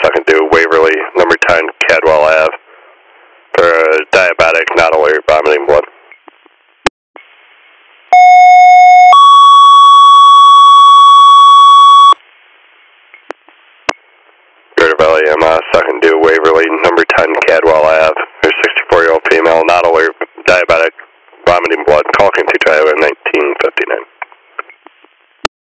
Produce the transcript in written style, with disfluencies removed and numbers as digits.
second due, Waverly, number 10, Cadwell Ave, for a diabetic, not alert, vomiting blood. Greater Valley EMS, second due, Waverly, number 10, Cadwell Ave, for a 64-year-old female, not alert, diabetic, vomiting blood, call King 2 Iowa 1959.